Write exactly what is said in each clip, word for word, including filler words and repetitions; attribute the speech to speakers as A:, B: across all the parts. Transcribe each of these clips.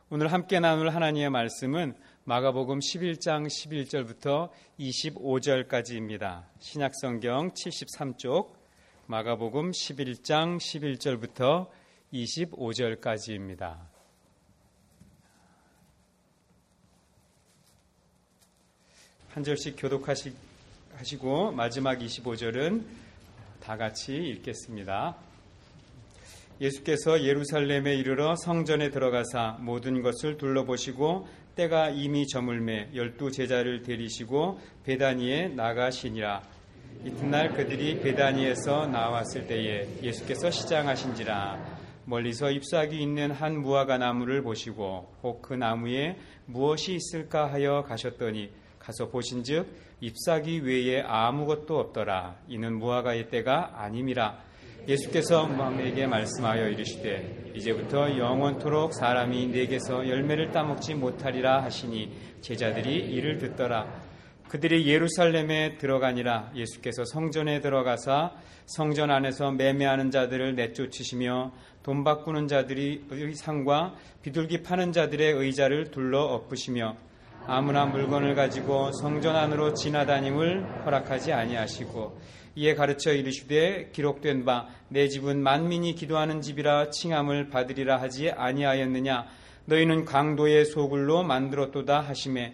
A: 오늘 함께 나눌 하나님의 말씀은 마가복음 십일 장 십일 절부터 이십오 절까지입니다. 신약성경 칠십삼 쪽 마가복음 십일 장 십일 절부터 이십오 절까지입니다. 한 절씩 교독하시고 마지막 이십오 절은 다 같이 읽겠습니다. 예수께서 예루살렘에 이르러 성전에 들어가사 모든 것을 둘러보시고 때가 이미 저물매 열두 제자를 데리시고 베다니에 나가시니라. 이튿날 그들이 베다니에서 나왔을 때에 예수께서 시장하신지라. 멀리서 잎사귀 있는 한 무화과 나무를 보시고 혹 그 나무에 무엇이 있을까 하여 가셨더니 가서 보신즉 잎사귀 외에 아무것도 없더라. 이는 무화과의 때가 아님이라. 예수께서 마음에게 말씀하여 이르시되 이제부터 영원토록 사람이 내게서 열매를 따먹지 못하리라 하시니 제자들이 이를 듣더라. 그들이 예루살렘에 들어가니라. 예수께서 성전에 들어가사 성전 안에서 매매하는 자들을 내쫓으시며 돈 바꾸는 자들의 상과 비둘기 파는 자들의 의자를 둘러 엎으시며 아무나 물건을 가지고 성전 안으로 지나다님을 허락하지 아니하시고 이에 가르쳐 이르시되 기록된 바 내 집은 만민이 기도하는 집이라 칭함을 받으리라 하지 아니하였느냐. 너희는 강도의 소굴로 만들었도다 하시매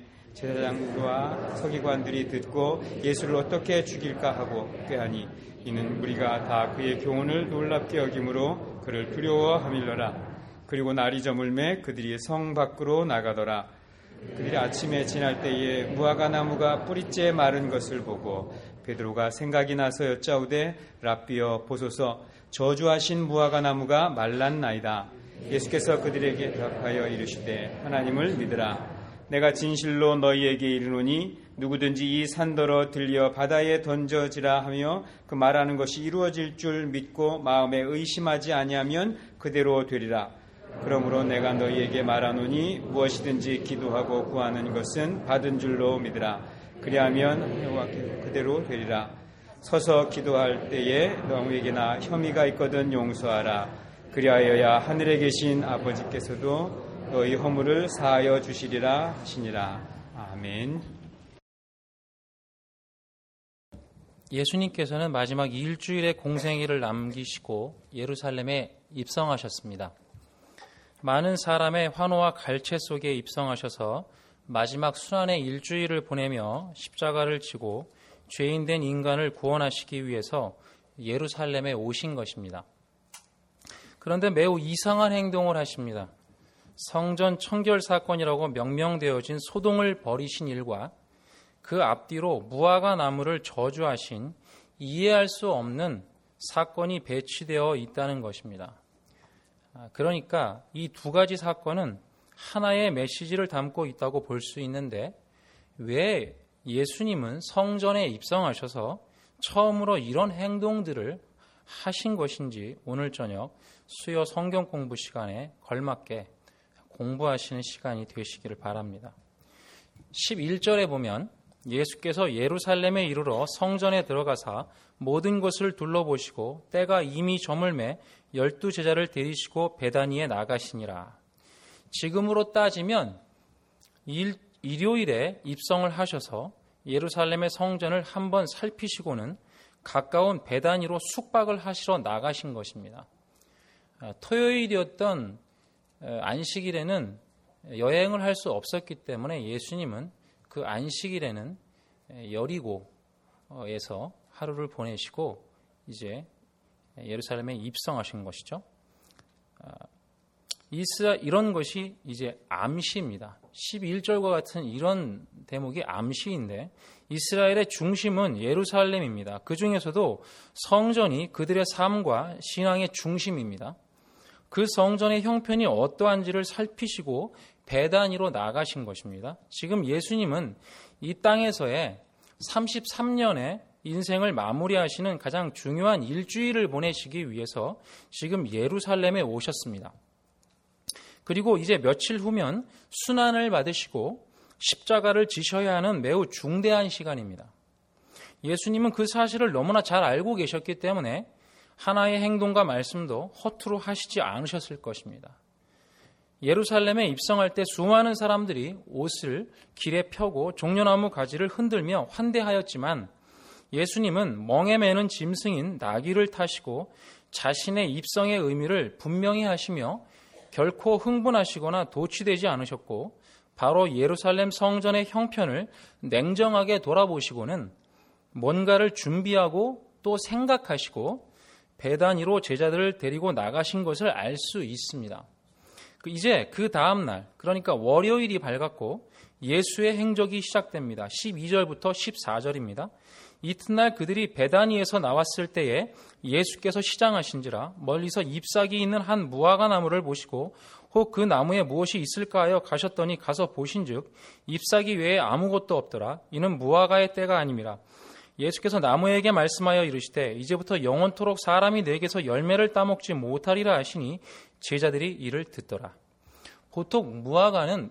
A: 제사장과 서기관들이 듣고 예수를 어떻게 죽일까 하고 꾀하니 이는 우리가 다 그의 교훈을 놀랍게 여김으로 그를 두려워하밀러라. 그리고 날이 저물매 그들이 성 밖으로 나가더라. 그들이 아침에 지날 때에 무화과 나무가 뿌리째 마른 것을 보고 베드로가 생각이 나서 여짜오되 랍비여 보소서 저주하신 무화과 나무가 말랐나이다. 예수께서 그들에게 대답하여 이르시되 하나님을 믿으라. 내가 진실로 너희에게 이르노니 누구든지 이 산더러 들려 바다에 던져지라 하며 그 말하는 것이 이루어질 줄 믿고 마음에 의심하지 아니하면 그대로 되리라. 그러므로 내가 너희에게 말하노니 무엇이든지 기도하고 구하는 것은 받은 줄로 믿으라. 그리하면 여호와 그대로 되리라. 서서 기도할 때에 너에게나 혐의가 있거든 용서하라. 그리하여야 하늘에 계신 아버지께서도 너희 허물을 사하여 주시리라 하시니라. 아멘.
B: 예수님께서는 마지막 일주일의 공생애를 남기시고 예루살렘에 입성하셨습니다. 많은 사람의 환호와 갈채 속에 입성하셔서 마지막 순환의 일주일을 보내며 십자가를 지고 죄인된 인간을 구원하시기 위해서 예루살렘에 오신 것입니다. 그런데 매우 이상한 행동을 하십니다. 성전 청결 사건이라고 명명되어진 소동을 벌이신 일과 그 앞뒤로 무화과 나무를 저주하신 이해할 수 없는 사건이 배치되어 있다는 것입니다. 그러니까 이 두 가지 사건은 하나의 메시지를 담고 있다고 볼 수 있는데 왜 예수님은 성전에 입성하셔서 처음으로 이런 행동들을 하신 것인지 오늘 저녁 수요 성경 공부 시간에 걸맞게 공부하시는 시간이 되시기를 바랍니다. 십일 절에 보면 예수께서 예루살렘에 이르러 성전에 들어가사 모든 것을 둘러보시고 때가 이미 저물매 열두 제자를 데리시고 베다니에 나가시니라. 지금으로 따지면 일, 일요일에 입성을 하셔서 예루살렘의 성전을 한번 살피시고는 가까운 베다니로 숙박을 하시러 나가신 것입니다. 토요일이었던 안식일에는 여행을 할 수 없었기 때문에 예수님은 그 안식일에는 여리고에서 하루를 보내시고 이제 예루살렘에 입성하신 것이죠. 이스라 이런 것이 이제 암시입니다. 십일 절과 같은 이런 대목이 암시인데 이스라엘의 중심은 예루살렘입니다. 그 중에서도 성전이 그들의 삶과 신앙의 중심입니다. 그 성전의 형편이 어떠한지를 살피시고 베다니로 나가신 것입니다. 지금 예수님은 이 땅에서의 삼십삼 년의 인생을 마무리하시는 가장 중요한 일주일을 보내시기 위해서 지금 예루살렘에 오셨습니다. 그리고 이제 며칠 후면 순환을 받으시고 십자가를 지셔야 하는 매우 중대한 시간입니다. 예수님은 그 사실을 너무나 잘 알고 계셨기 때문에 하나의 행동과 말씀도 허투루 하시지 않으셨을 것입니다. 예루살렘에 입성할 때 수많은 사람들이 옷을 길에 펴고 종려나무 가지를 흔들며 환대하였지만 예수님은 멍에 매는 짐승인 나귀를 타시고 자신의 입성의 의미를 분명히 하시며 결코 흥분하시거나 도취되지 않으셨고 바로 예루살렘 성전의 형편을 냉정하게 돌아보시고는 뭔가를 준비하고 또 생각하시고 베다니로 제자들을 데리고 나가신 것을 알 수 있습니다. 이제 그 다음 날, 그러니까 월요일이 밝았고 예수의 행적이 시작됩니다. 십이 절부터 십사 절입니다. 이튿날 그들이 베다니에서 나왔을 때에 예수께서 시장하신지라 멀리서 잎사귀 있는 한 무화과 나무를 보시고 혹 그 나무에 무엇이 있을까 하여 가셨더니 가서 보신즉 잎사귀 외에 아무것도 없더라. 이는 무화과의 때가 아님이라. 예수께서 나무에게 말씀하여 이르시되 이제부터 영원토록 사람이 내게서 열매를 따먹지 못하리라 하시니 제자들이 이를 듣더라. 보통 무화과는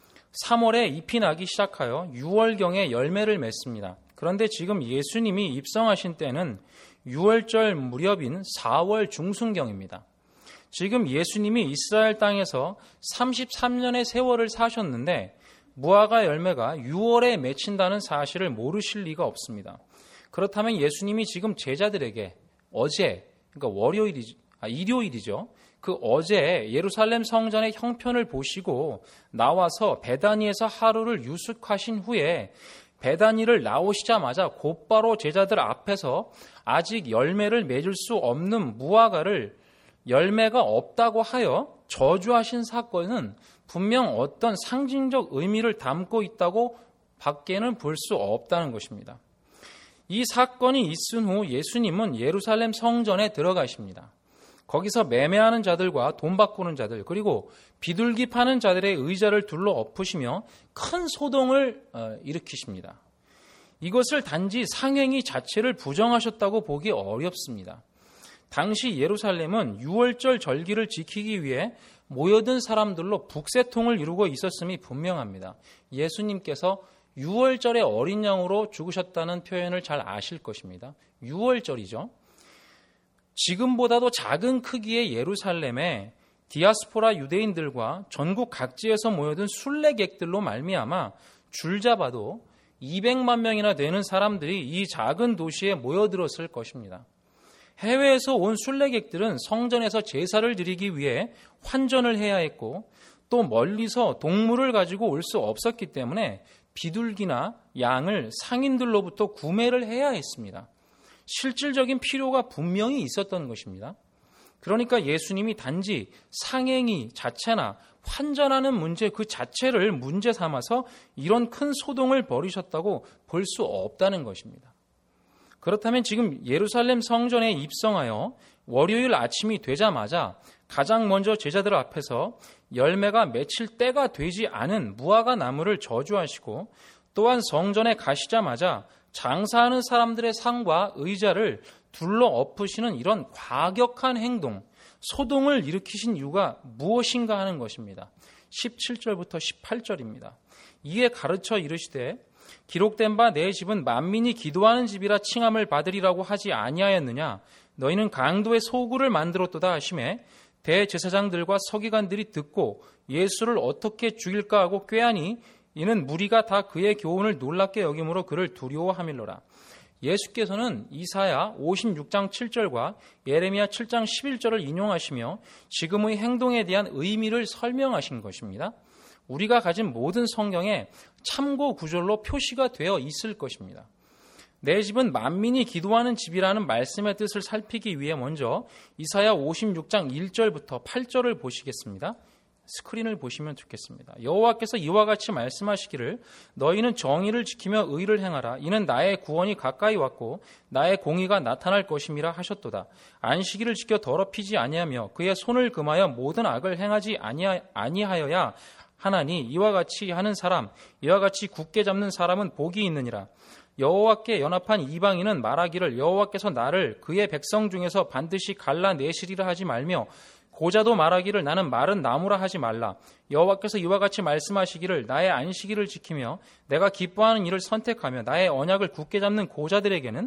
B: 삼월에 잎이 나기 시작하여 유월경에 열매를 맺습니다. 그런데 지금 예수님이 입성하신 때는 유월절 무렵인 사월 중순경입니다. 지금 예수님이 이스라엘 땅에서 삼십삼 년의 세월을 사셨는데 무화과 열매가 유월에 맺힌다는 사실을 모르실 리가 없습니다. 그렇다면 예수님이 지금 제자들에게 어제, 그러니까 월요일이, 아, 일요일이죠. 그 어제 예루살렘 성전의 형편을 보시고 나와서 베다니에서 하루를 유숙하신 후에 베다니를 나오시자마자 곧바로 제자들 앞에서 아직 열매를 맺을 수 없는 무화과를 열매가 없다고 하여 저주하신 사건은 분명 어떤 상징적 의미를 담고 있다고 밖에는 볼 수 없다는 것입니다. 이 사건이 있은 후 예수님은 예루살렘 성전에 들어가십니다. 거기서 매매하는 자들과 돈 바꾸는 자들 그리고 비둘기 파는 자들의 의자를 둘러 엎으시며 큰 소동을 일으키십니다. 이것을 단지 상행위 자체를 부정하셨다고 보기 어렵습니다. 당시 예루살렘은 유월절 절기를 지키기 위해 모여든 사람들로 북새통을 이루고 있었음이 분명합니다. 예수님께서 유월절의 어린 양으로 죽으셨다는 표현을 잘 아실 것입니다. 유월절이죠. 지금보다도 작은 크기의 예루살렘에 디아스포라 유대인들과 전국 각지에서 모여든 순례객들로 말미암아 줄잡아도 이백만 명이나 되는 사람들이 이 작은 도시에 모여들었을 것입니다. 해외에서 온 순례객들은 성전에서 제사를 드리기 위해 환전을 해야 했고 또 멀리서 동물을 가지고 올 수 없었기 때문에 비둘기나 양을 상인들로부터 구매를 해야 했습니다. 실질적인 필요가 분명히 있었던 것입니다. 그러니까 예수님이 단지 상행위 자체나 환전하는 문제 그 자체를 문제 삼아서 이런 큰 소동을 벌이셨다고 볼 수 없다는 것입니다. 그렇다면 지금 예루살렘 성전에 입성하여 월요일 아침이 되자마자 가장 먼저 제자들 앞에서 열매가 맺힐 때가 되지 않은 무화과 나무를 저주하시고 또한 성전에 가시자마자 장사하는 사람들의 상과 의자를 둘러 엎으시는 이런 과격한 행동, 소동을 일으키신 이유가 무엇인가 하는 것입니다. 십칠 절부터 십팔 절입니다. 이에 가르쳐 이르시되 기록된 바 내 집은 만민이 기도하는 집이라 칭함을 받으리라고 하지 아니하였느냐. 너희는 강도의 소굴을 만들었도다 하시매 대제사장들과 서기관들이 듣고 예수를 어떻게 죽일까 하고 꾀하니 이는 무리가 다 그의 교훈을 놀랍게 여김으로 그를 두려워하밀로라. 예수께서는 이사야 오십육 장 칠 절과 예레미야 칠 장 십일 절을 인용하시며 지금의 행동에 대한 의미를 설명하신 것입니다. 우리가 가진 모든 성경에 참고 구절로 표시가 되어 있을 것입니다. 내 집은 만민이 기도하는 집이라는 말씀의 뜻을 살피기 위해 먼저 이사야 오십육 장 일 절부터 팔 절을 보시겠습니다. 스크린을 보시면 좋겠습니다. 여호와께서 이와 같이 말씀하시기를 너희는 정의를 지키며 의를 행하라. 이는 나의 구원이 가까이 왔고 나의 공의가 나타날 것임이라 하셨도다. 안식일을 지켜 더럽히지 아니하며 그의 손을 금하여 모든 악을 행하지 아니하, 아니하여야 하나니 이와 같이 하는 사람 이와 같이 굳게 잡는 사람은 복이 있느니라. 여호와께 연합한 이방인은 말하기를 여호와께서 나를 그의 백성 중에서 반드시 갈라내시리라 하지 말며 고자도 말하기를 나는 마른 나무라 하지 말라. 여호와께서 이와 같이 말씀하시기를 나의 안식일을 지키며 내가 기뻐하는 일을 선택하며 나의 언약을 굳게 잡는 고자들에게는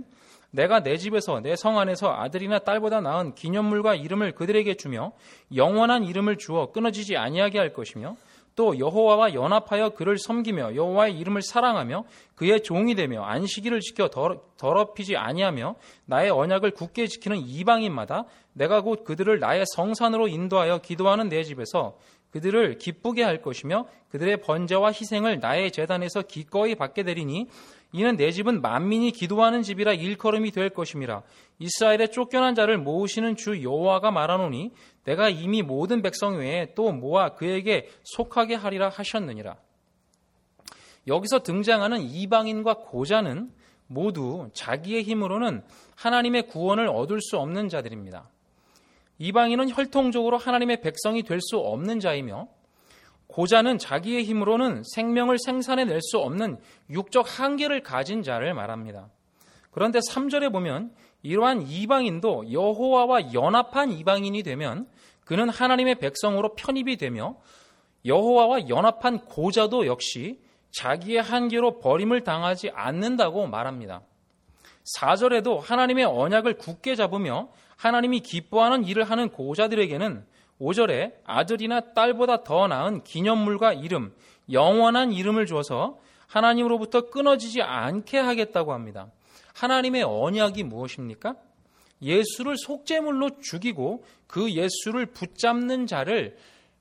B: 내가 내 집에서 내 성 안에서 아들이나 딸보다 나은 기념물과 이름을 그들에게 주며 영원한 이름을 주어 끊어지지 아니하게 할 것이며 또 여호와와 연합하여 그를 섬기며 여호와의 이름을 사랑하며 그의 종이 되며 안식일을 지켜 더럽히지 아니하며 나의 언약을 굳게 지키는 이방인마다 내가 곧 그들을 나의 성산으로 인도하여 기도하는 내 집에서 그들을 기쁘게 할 것이며 그들의 번제와 희생을 나의 제단에서 기꺼이 받게 되리니 이는 내 집은 만민이 기도하는 집이라 일컬음이 될 것임이라. 이스라엘의 쫓겨난 자를 모으시는 주 여호와가 말하노니 내가 이미 모든 백성 외에 또 모아 그에게 속하게 하리라 하셨느니라. 여기서 등장하는 이방인과 고자는 모두 자기의 힘으로는 하나님의 구원을 얻을 수 없는 자들입니다. 이방인은 혈통적으로 하나님의 백성이 될 수 없는 자이며 고자는 자기의 힘으로는 생명을 생산해낼 수 없는 육적 한계를 가진 자를 말합니다. 그런데 삼 절에 보면 이러한 이방인도 여호와와 연합한 이방인이 되면 그는 하나님의 백성으로 편입이 되며 여호와와 연합한 고자도 역시 자기의 한계로 버림을 당하지 않는다고 말합니다. 사 절에도 하나님의 언약을 굳게 잡으며 하나님이 기뻐하는 일을 하는 고자들에게는 오 절에 아들이나 딸보다 더 나은 기념물과 이름, 영원한 이름을 줘서 하나님으로부터 끊어지지 않게 하겠다고 합니다. 하나님의 언약이 무엇입니까? 예수를 속죄물로 죽이고 그 예수를 붙잡는 자를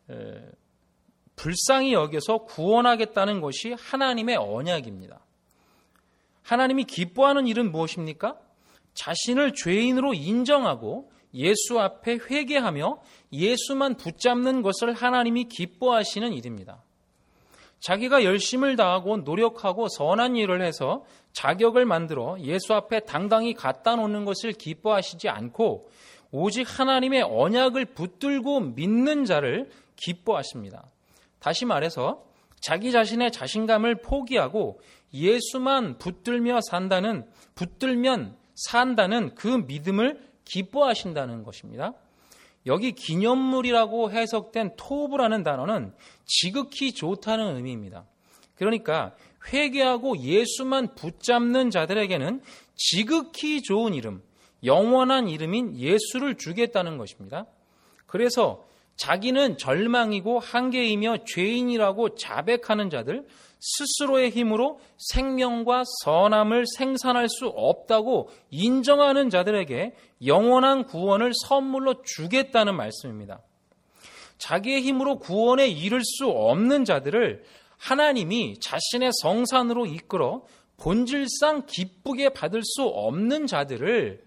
B: 불쌍히 여겨서 구원하겠다는 것이 하나님의 언약입니다. 하나님이 기뻐하는 일은 무엇입니까? 자신을 죄인으로 인정하고 예수 앞에 회개하며 예수만 붙잡는 것을 하나님이 기뻐하시는 일입니다. 자기가 열심을 다하고 노력하고 선한 일을 해서 자격을 만들어 예수 앞에 당당히 갖다 놓는 것을 기뻐하시지 않고 오직 하나님의 언약을 붙들고 믿는 자를 기뻐하십니다. 다시 말해서 자기 자신의 자신감을 포기하고 예수만 붙들며 산다는, 붙들면 산다는 그 믿음을 기뻐하신다는 것입니다. 여기 기념물이라고 해석된 토브라는 단어는 지극히 좋다는 의미입니다. 그러니까 회개하고 예수만 붙잡는 자들에게는 지극히 좋은 이름, 영원한 이름인 예수를 주겠다는 것입니다. 그래서 자기는 절망이고 한계이며 죄인이라고 자백하는 자들, 스스로의 힘으로 생명과 선함을 생산할 수 없다고 인정하는 자들에게 영원한 구원을 선물로 주겠다는 말씀입니다. 자기의 힘으로 구원에 이를 수 없는 자들을 하나님이 자신의 성산으로 이끌어 본질상 기쁘게 받을 수 없는 자들을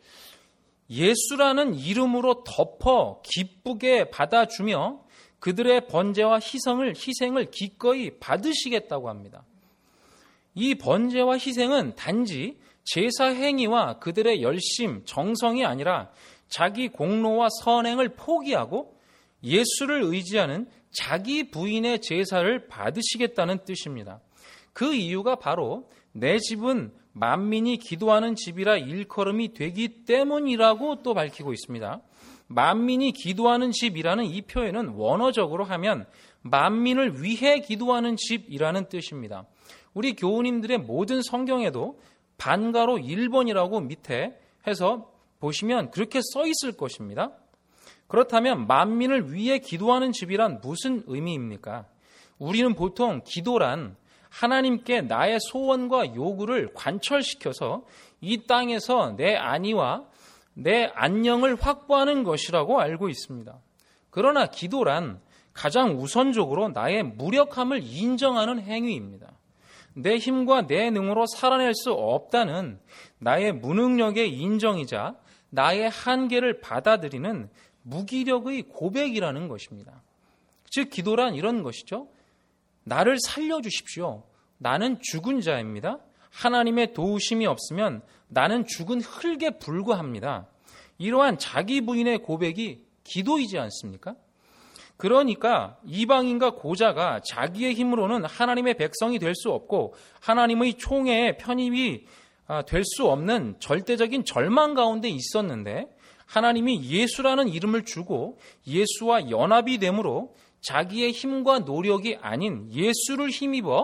B: 예수라는 이름으로 덮어 기쁘게 받아주며 그들의 번제와 희생을, 희생을 기꺼이 받으시겠다고 합니다. 이 번제와 희생은 단지 제사 행위와 그들의 열심, 정성이 아니라 자기 공로와 선행을 포기하고 예수를 의지하는 자기 부인의 제사를 받으시겠다는 뜻입니다. 그 이유가 바로 내 집은 만민이 기도하는 집이라 일컬음이 되기 때문이라고 또 밝히고 있습니다. 만민이 기도하는 집이라는 이 표현은 원어적으로 하면 만민을 위해 기도하는 집이라는 뜻입니다. 우리 교우님들의 모든 성경에도 반가로 일 번이라고 밑에 해서 보시면 그렇게 써 있을 것입니다. 그렇다면 만민을 위해 기도하는 집이란 무슨 의미입니까? 우리는 보통 기도란 하나님께 나의 소원과 요구를 관철시켜서 이 땅에서 내 안위와 내 안녕을 확보하는 것이라고 알고 있습니다. 그러나 기도란 가장 우선적으로 나의 무력함을 인정하는 행위입니다. 내 힘과 내 능으로 살아낼 수 없다는 나의 무능력의 인정이자 나의 한계를 받아들이는 무기력의 고백이라는 것입니다. 즉 기도란 이런 것이죠. 나를 살려주십시오. 나는 죽은 자입니다. 하나님의 도우심이 없으면 나는 죽은 흙에 불과합니다. 이러한 자기 부인의 고백이 기도이지 않습니까? 그러니까 이방인과 고자가 자기의 힘으로는 하나님의 백성이 될 수 없고 하나님의 총회에 편입이 될 수 없는 절대적인 절망 가운데 있었는데 하나님이 예수라는 이름을 주고 예수와 연합이 되므로 자기의 힘과 노력이 아닌 예수를 힘입어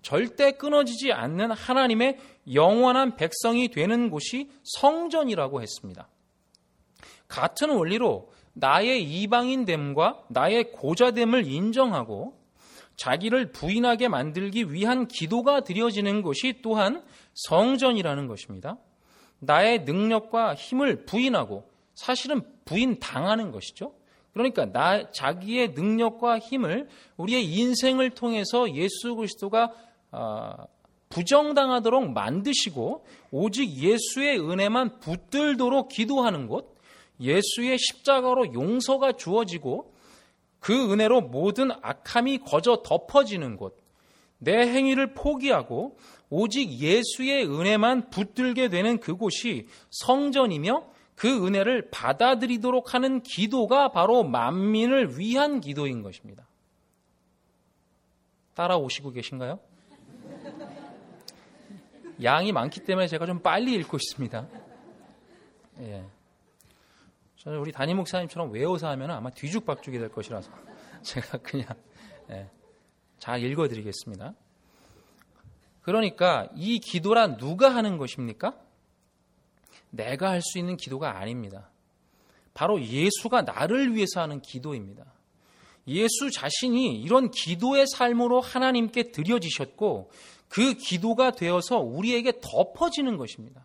B: 절대 끊어지지 않는 하나님의 영원한 백성이 되는 곳이 성전이라고 했습니다. 같은 원리로 나의 이방인됨과 나의 고자됨을 인정하고 자기를 부인하게 만들기 위한 기도가 드려지는 것이 또한 성전이라는 것입니다. 나의 능력과 힘을 부인하고 사실은 부인당하는 것이죠. 그러니까 나 자기의 능력과 힘을 우리의 인생을 통해서 예수 그리스도가 어, 부정당하도록 만드시고 오직 예수의 은혜만 붙들도록 기도하는 곳, 예수의 십자가로 용서가 주어지고 그 은혜로 모든 악함이 거저 덮어지는 곳, 내 행위를 포기하고 오직 예수의 은혜만 붙들게 되는 그곳이 성전이며 그 은혜를 받아들이도록 하는 기도가 바로 만민을 위한 기도인 것입니다. 따라오시고 계신가요? 양이 많기 때문에 제가 좀 빨리 읽고 있습니다. 예. 저는 우리 담임 목사님처럼 외워서 하면 아마 뒤죽박죽이 될 것이라서 제가 그냥 예, 잘 읽어드리겠습니다. 그러니까 이 기도란 누가 하는 것입니까? 내가 할 수 있는 기도가 아닙니다. 바로 예수가 나를 위해서 하는 기도입니다. 예수 자신이 이런 기도의 삶으로 하나님께 드려지셨고 그 기도가 되어서 우리에게 덮어지는 것입니다.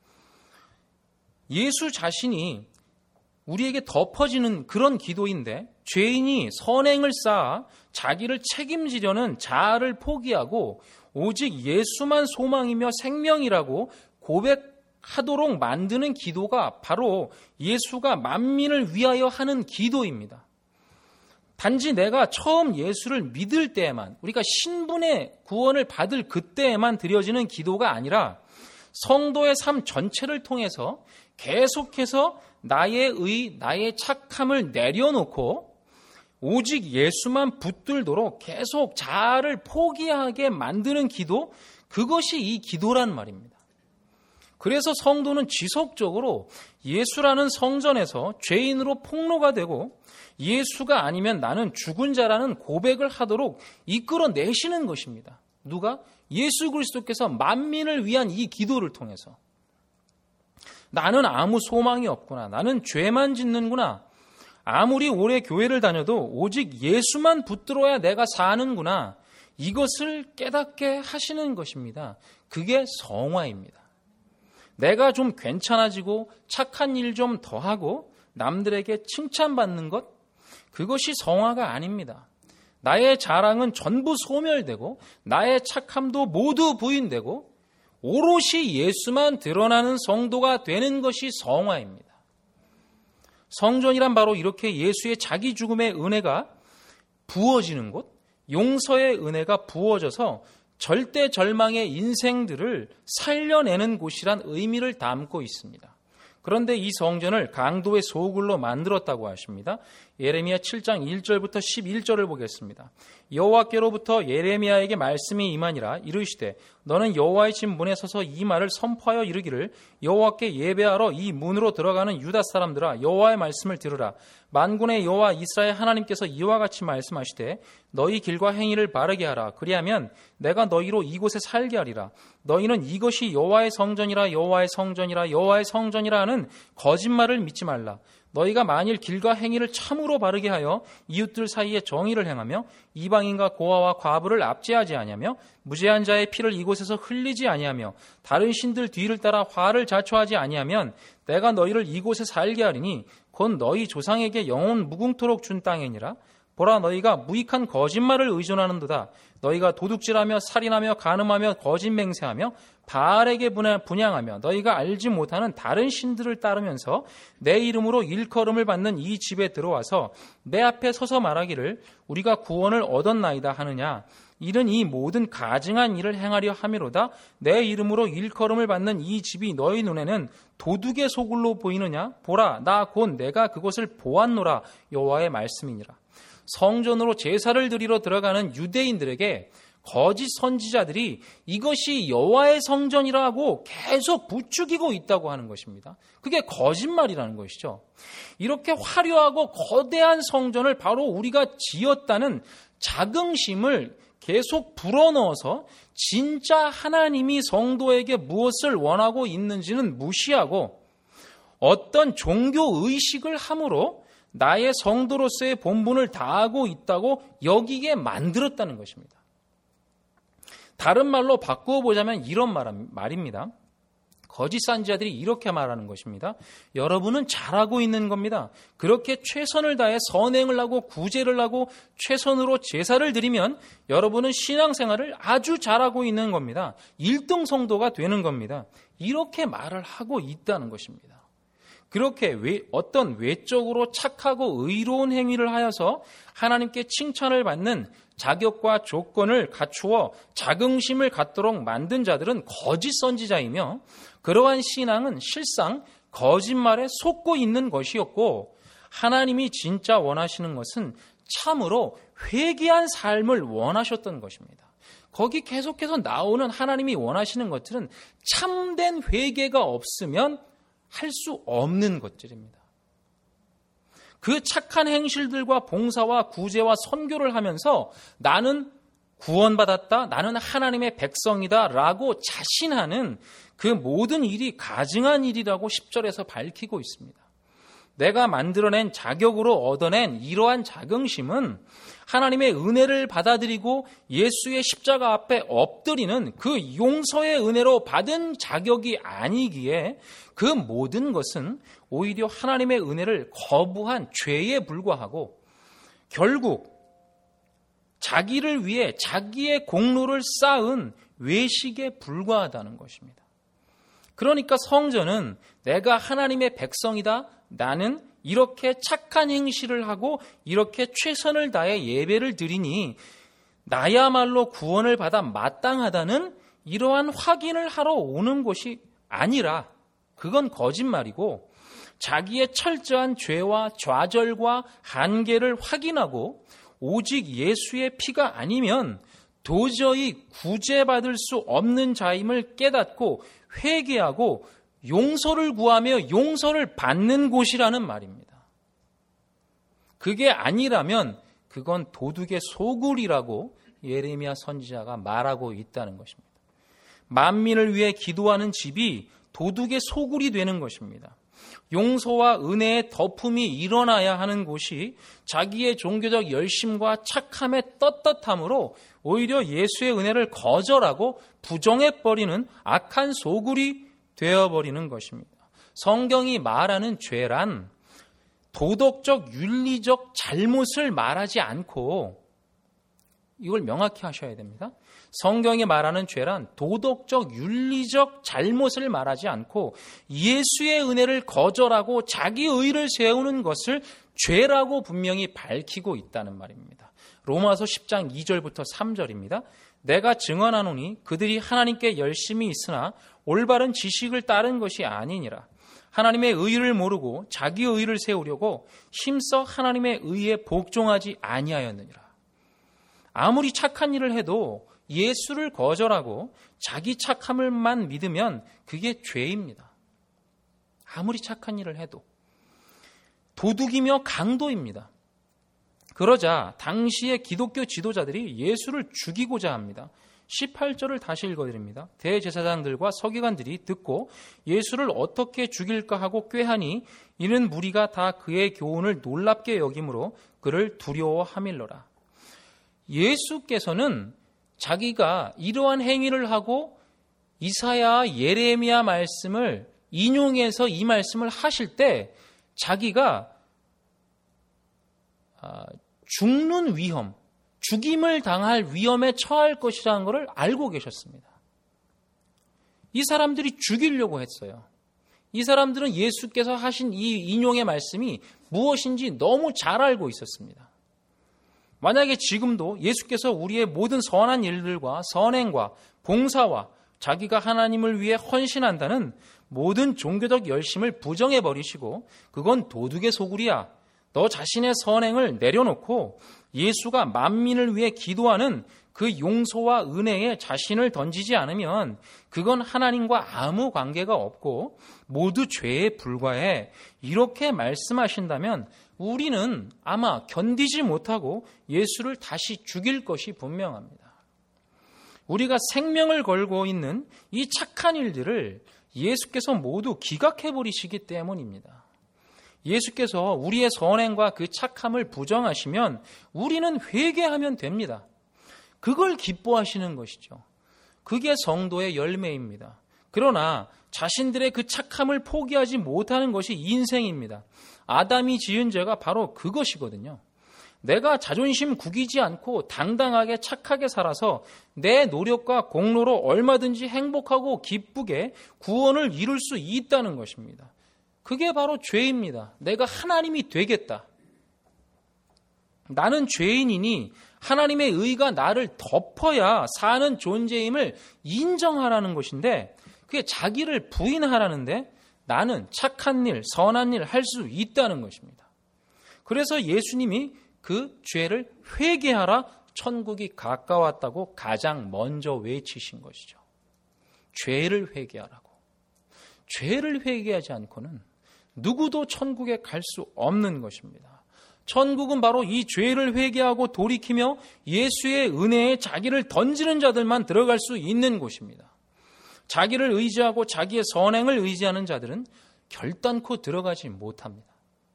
B: 예수 자신이 우리에게 덮어지는 그런 기도인데 죄인이 선행을 쌓아 자기를 책임지려는 자아를 포기하고 오직 예수만 소망이며 생명이라고 고백하도록 만드는 기도가 바로 예수가 만민을 위하여 하는 기도입니다. 단지 내가 처음 예수를 믿을 때에만, 우리가 신분의 구원을 받을 그때에만 드려지는 기도가 아니라 성도의 삶 전체를 통해서 계속해서 나의 의, 나의 착함을 내려놓고 오직 예수만 붙들도록 계속 자아를 포기하게 만드는 기도, 그것이 이 기도란 말입니다. 그래서 성도는 지속적으로 예수라는 성전에서 죄인으로 폭로가 되고 예수가 아니면 나는 죽은 자라는 고백을 하도록 이끌어내시는 것입니다. 누가? 예수 그리스도께서 만민을 위한 이 기도를 통해서. 나는 아무 소망이 없구나. 나는 죄만 짓는구나. 아무리 오래 교회를 다녀도 오직 예수만 붙들어야 내가 사는구나. 이것을 깨닫게 하시는 것입니다. 그게 성화입니다. 내가 좀 괜찮아지고 착한 일 좀 더 하고 남들에게 칭찬받는 것, 그것이 성화가 아닙니다. 나의 자랑은 전부 소멸되고 나의 착함도 모두 부인되고 오롯이 예수만 드러나는 성도가 되는 것이 성화입니다. 성전이란 바로 이렇게 예수의 자기 죽음의 은혜가 부어지는 곳, 용서의 은혜가 부어져서 절대 절망의 인생들을 살려내는 곳이란 의미를 담고 있습니다. 그런데 이 성전을 강도의 소굴로 만들었다고 하십니다. 예레미야 칠 장 일 절부터 십일 절을 보겠습니다. 여호와께로부터 예레미야에게 말씀이 임하니라. 이르시되 너는 여호와의 집 문에 서서 이 말을 선포하여 이르기를 여호와께 예배하러 이 문으로 들어가는 유다 사람들아, 여호와의 말씀을 들으라. 만군의 여호와 이스라엘 하나님께서 이와 같이 말씀하시되 너희 길과 행위를 바르게 하라. 그리하면 내가 너희로 이곳에 살게 하리라. 너희는 이것이 여호와의 성전이라 여호와의 성전이라 여호와의 성전이라 하는 거짓말을 믿지 말라. 너희가 만일 길과 행위를 참으로 바르게 하여 이웃들 사이에 정의를 행하며 이방인과 고아와 과부를 압제하지 아니하며 무죄한 자의 피를 이곳에서 흘리지 아니하며 다른 신들 뒤를 따라 화를 자초하지 아니하면 내가 너희를 이곳에 살게 하리니 곧 너희 조상에게 영원 무궁토록 준 땅이니라. 보라, 너희가 무익한 거짓말을 의존하는도다. 너희가 도둑질하며 살인하며 간음하며 거짓 맹세하며 바알에게 분향하며 너희가 알지 못하는 다른 신들을 따르면서 내 이름으로 일컬음을 받는 이 집에 들어와서 내 앞에 서서 말하기를 우리가 구원을 얻었나이다 하느냐. 이는 이 모든 가증한 일을 행하려 함이로다. 내 이름으로 일컬음을 받는 이 집이 너희 눈에는 도둑의 소굴로 보이느냐. 보라, 나 곧 내가 그것을 보았노라. 여호와의 말씀이니라. 성전으로 제사를 드리러 들어가는 유대인들에게 거짓 선지자들이 이것이 여호와의 성전이라고 계속 부추기고 있다고 하는 것입니다. 그게 거짓말이라는 것이죠. 이렇게 화려하고 거대한 성전을 바로 우리가 지었다는 자긍심을 계속 불어넣어서 진짜 하나님이 성도에게 무엇을 원하고 있는지는 무시하고 어떤 종교 의식을 함으로 나의 성도로서의 본분을 다하고 있다고 여기게 만들었다는 것입니다. 다른 말로 바꾸어 보자면 이런 말입니다. 거짓 선지자들이 이렇게 말하는 것입니다. 여러분은 잘하고 있는 겁니다. 그렇게 최선을 다해 선행을 하고 구제를 하고 최선으로 제사를 드리면 여러분은 신앙생활을 아주 잘하고 있는 겁니다. 일 등 성도가 되는 겁니다. 이렇게 말을 하고 있다는 것입니다. 그렇게 외, 어떤 외적으로 착하고 의로운 행위를 하여서 하나님께 칭찬을 받는 자격과 조건을 갖추어 자긍심을 갖도록 만든 자들은 거짓 선지자이며 그러한 신앙은 실상 거짓말에 속고 있는 것이었고 하나님이 진짜 원하시는 것은 참으로 회개한 삶을 원하셨던 것입니다. 거기 계속해서 나오는 하나님이 원하시는 것들은 참된 회개가 없으면 할 수 없는 것들입니다. 그 착한 행실들과 봉사와 구제와 선교를 하면서 나는 구원받았다, 나는 하나님의 백성이다 라고 자신하는 그 모든 일이 가증한 일이라고 십 절에서 밝히고 있습니다. 내가 만들어낸 자격으로 얻어낸 이러한 자긍심은 하나님의 은혜를 받아들이고 예수의 십자가 앞에 엎드리는 그 용서의 은혜로 받은 자격이 아니기에 그 모든 것은 오히려 하나님의 은혜를 거부한 죄에 불과하고 결국 자기를 위해 자기의 공로를 쌓은 외식에 불과하다는 것입니다. 그러니까 성전은 내가 하나님의 백성이다, 나는 이렇게 착한 행실을 하고 이렇게 최선을 다해 예배를 드리니 나야말로 구원을 받아 마땅하다는 이러한 확인을 하러 오는 곳이 아니라 그건 거짓말이고 자기의 철저한 죄와 좌절과 한계를 확인하고 오직 예수의 피가 아니면 도저히 구제받을 수 없는 자임을 깨닫고 회개하고 용서를 구하며 용서를 받는 곳이라는 말입니다. 그게 아니라면 그건 도둑의 소굴이라고 예레미야 선지자가 말하고 있다는 것입니다. 만민을 위해 기도하는 집이 도둑의 소굴이 되는 것입니다. 용서와 은혜의 덮음이 일어나야 하는 곳이 자기의 종교적 열심과 착함의 떳떳함으로 오히려 예수의 은혜를 거절하고 부정해버리는 악한 소굴이 되어버리는 것입니다. 성경이 말하는 죄란 도덕적, 윤리적 잘못을 말하지 않고 이걸 명확히 하셔야 됩니다. 성경이 말하는 죄란 도덕적, 윤리적 잘못을 말하지 않고 예수의 은혜를 거절하고 자기 의를 세우는 것을 죄라고 분명히 밝히고 있다는 말입니다. 로마서 십 장 이 절부터 삼 절입니다. 내가 증언하노니 그들이 하나님께 열심히 있으나 올바른 지식을 따른 것이 아니니라. 하나님의 의를 모르고 자기 의를 세우려고 힘써 하나님의 의에 복종하지 아니하였느니라. 아무리 착한 일을 해도 예수를 거절하고 자기 착함을만 믿으면 그게 죄입니다. 아무리 착한 일을 해도. 도둑이며 강도입니다. 그러자 당시의 기독교 지도자들이 예수를 죽이고자 합니다. 십팔 절을 다시 읽어드립니다. 대제사장들과 서기관들이 듣고 예수를 어떻게 죽일까 하고 꾀하니 이는 무리가 다 그의 교훈을 놀랍게 여김으로 그를 두려워하밀러라. 예수께서는 자기가 이러한 행위를 하고 이사야, 예레미야 말씀을 인용해서 이 말씀을 하실 때 자기가 죽는 위험, 죽임을 당할 위험에 처할 것이라는 것을 알고 계셨습니다. 이 사람들이 죽이려고 했어요. 이 사람들은 예수께서 하신 이 인용의 말씀이 무엇인지 너무 잘 알고 있었습니다. 만약에 지금도 예수께서 우리의 모든 선한 일들과 선행과 봉사와 자기가 하나님을 위해 헌신한다는 모든 종교적 열심을 부정해버리시고 그건 도둑의 소굴이야. 너 자신의 선행을 내려놓고 예수가 만민을 위해 기도하는 그 용서와 은혜에 자신을 던지지 않으면 그건 하나님과 아무 관계가 없고 모두 죄에 불과해. 이렇게 말씀하신다면 우리는 아마 견디지 못하고 예수를 다시 죽일 것이 분명합니다. 우리가 생명을 걸고 있는 이 착한 일들을 예수께서 모두 기각해버리시기 때문입니다. 예수께서 우리의 선행과 그 착함을 부정하시면 우리는 회개하면 됩니다. 그걸 기뻐하시는 것이죠. 그게 성도의 열매입니다. 그러나 자신들의 그 착함을 포기하지 못하는 것이 인생입니다. 아담이 지은 죄가 바로 그것이거든요. 내가 자존심 구기지 않고 당당하게 착하게 살아서 내 노력과 공로로 얼마든지 행복하고 기쁘게 구원을 이룰 수 있다는 것입니다. 그게 바로 죄입니다. 내가 하나님이 되겠다. 나는 죄인이니 하나님의 의가 나를 덮어야 사는 존재임을 인정하라는 것인데 그게 자기를 부인하라는데 나는 착한 일, 선한 일 할 수 있다는 것입니다. 그래서 예수님이 그 죄를 회개하라 천국이 가까웠다고 가장 먼저 외치신 것이죠. 죄를 회개하라고. 죄를 회개하지 않고는 누구도 천국에 갈 수 없는 것입니다. 천국은 바로 이 죄를 회개하고 돌이키며 예수의 은혜에 자기를 던지는 자들만 들어갈 수 있는 곳입니다. 자기를 의지하고 자기의 선행을 의지하는 자들은 결단코 들어가지 못합니다.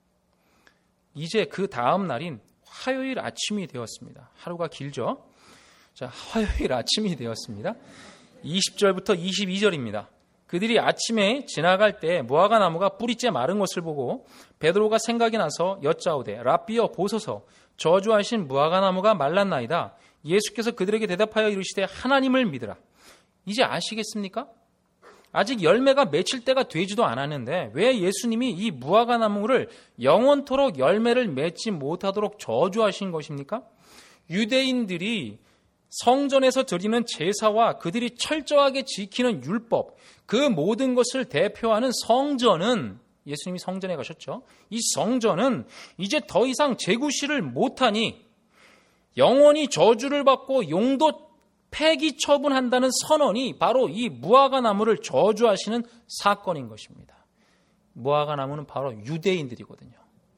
B: 이제 그 다음 날인 화요일 아침이 되었습니다. 하루가 길죠? 자, 화요일 아침이 되었습니다. 이십 절부터 이십이 절입니다. 그들이 아침에 지나갈 때 무화과 나무가 뿌리째 마른 것을 보고 베드로가 생각이 나서 여짜오되 랍비여 보소서 저주하신 무화과 나무가 말랐나이다. 예수께서 그들에게 대답하여 이르시되 하나님을 믿으라. 이제 아시겠습니까? 아직 열매가 맺힐 때가 되지도 않았는데 왜 예수님이 이 무화과 나무를 영원토록 열매를 맺지 못하도록 저주하신 것입니까? 유대인들이 성전에서 드리는 제사와 그들이 철저하게 지키는 율법, 그 모든 것을 대표하는 성전은, 예수님이 성전에 가셨죠. 이 성전은 이제 더 이상 재구시를 못하니 영원히 저주를 받고 용도 폐기 처분한다는 선언이 바로 이 무화과 나무를 저주하시는 사건인 것입니다. 무화과 나무는 바로 유대인들이거든요.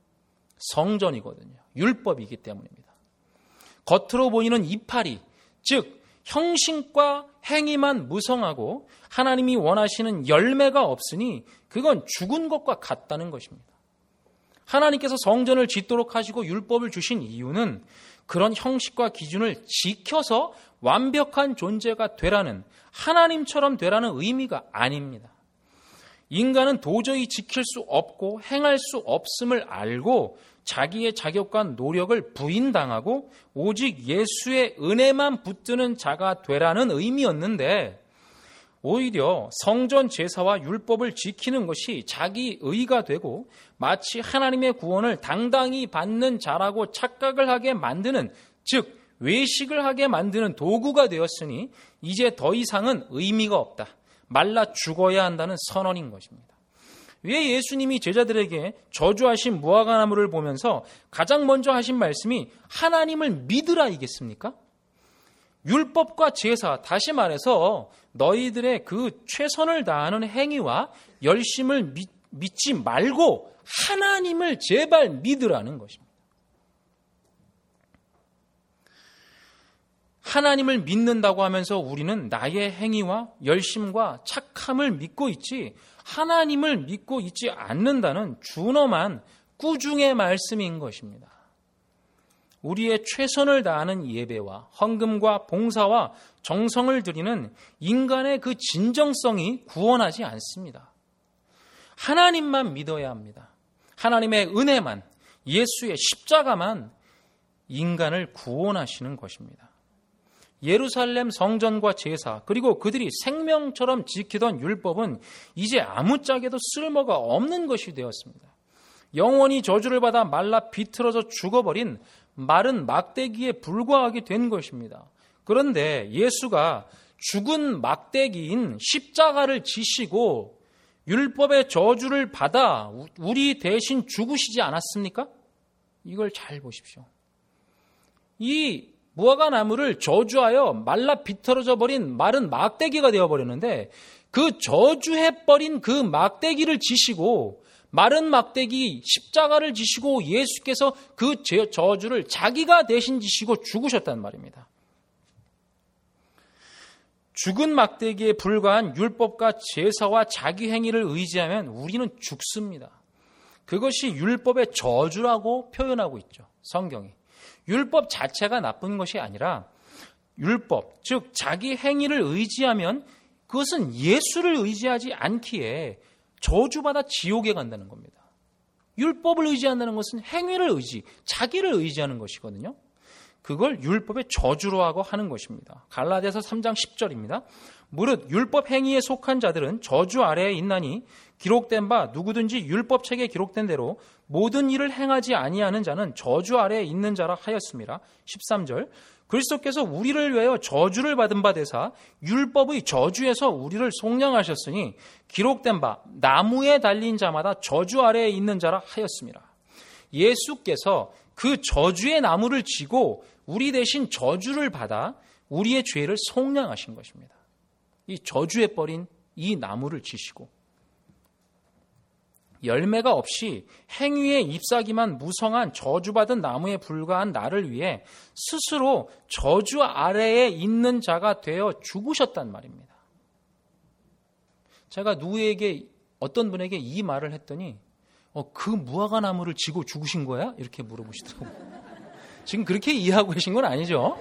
B: 성전이거든요. 율법이기 때문입니다. 겉으로 보이는 이파리, 즉 형식과 행위만 무성하고 하나님이 원하시는 열매가 없으니 그건 죽은 것과 같다는 것입니다. 하나님께서 성전을 짓도록 하시고 율법을 주신 이유는 그런 형식과 기준을 지켜서 완벽한 존재가 되라는, 하나님처럼 되라는 의미가 아닙니다. 인간은 도저히 지킬 수 없고 행할 수 없음을 알고 자기의 자격과 노력을 부인당하고 오직 예수의 은혜만 붙드는 자가 되라는 의미였는데 오히려 성전 제사와 율법을 지키는 것이 자기 의가 되고 마치 하나님의 구원을 당당히 받는 자라고 착각을 하게 만드는, 즉 외식을 하게 만드는 도구가 되었으니 이제 더 이상은 의미가 없다. 말라 죽어야 한다는 선언인 것입니다. 왜 예수님이 제자들에게 저주하신 무화과 나무를 보면서 가장 먼저 하신 말씀이 하나님을 믿으라이겠습니까? 율법과 제사, 다시 말해서 너희들의 그 최선을 다하는 행위와 열심을 믿, 믿지 말고 하나님을 제발 믿으라는 것입니다. 하나님을 믿는다고 하면서 우리는 나의 행위와 열심과 착함을 믿고 있지 하나님을 믿고 있지 않는다는 준엄한 꾸중의 말씀인 것입니다. 우리의 최선을 다하는 예배와 헌금과 봉사와 정성을 드리는 인간의 그 진정성이 구원하지 않습니다. 하나님만 믿어야 합니다. 하나님의 은혜만, 예수의 십자가만 인간을 구원하시는 것입니다. 예루살렘 성전과 제사, 그리고 그들이 생명처럼 지키던 율법은 이제 아무짝에도 쓸모가 없는 것이 되었습니다. 영원히 저주를 받아 말라 비틀어져 죽어버린 마른 막대기에 불과하게 된 것입니다. 그런데 예수가 죽은 막대기인 십자가를 지시고 율법의 저주를 받아 우리 대신 죽으시지 않았습니까? 이걸 잘 보십시오. 이 무화과 나무를 저주하여 말라 비틀어져 버린 마른 막대기가 되어버렸는데 그 저주해버린 그 막대기를 지시고 마른 막대기 십자가를 지시고 예수께서 그 저주를 자기가 대신 지시고 죽으셨단 말입니다. 죽은 막대기에 불과한 율법과 제사와 자기 행위를 의지하면 우리는 죽습니다. 그것이 율법의 저주라고 표현하고 있죠. 성경이. 율법 자체가 나쁜 것이 아니라 율법, 즉 자기 행위를 의지하면 그것은 예수를 의지하지 않기에 저주받아 지옥에 간다는 겁니다. 율법을 의지한다는 것은 행위를 의지, 자기를 의지하는 것이거든요. 그걸 율법의 저주로 하는 것입니다. 갈라디아서 삼 장 십 절입니다. 무릇 율법 행위에 속한 자들은 저주 아래에 있나니 기록된 바 누구든지 율법책에 기록된 대로 모든 일을 행하지 아니하는 자는 저주 아래에 있는 자라 하였습니다. 십삼 절. 그리스도께서 우리를 위하여 저주를 받은 바 되사 율법의 저주에서 우리를 속량하셨으니 기록된 바 나무에 달린 자마다 저주 아래에 있는 자라 하였습니다. 예수께서 그 저주의 나무를 지고 우리 대신 저주를 받아 우리의 죄를 속량하신 것입니다. 이 저주에 버린 이 나무를 지시고 열매가 없이 행위에 잎사귀만 무성한 저주받은 나무에 불과한 나를 위해 스스로 저주 아래에 있는 자가 되어 죽으셨단 말입니다. 제가 누구에게 어떤 분에게 이 말을 했더니 어, 그 무화과 나무를 지고 죽으신 거야? 이렇게 물어보시더라고요. 지금 그렇게 이해하고 계신 건 아니죠?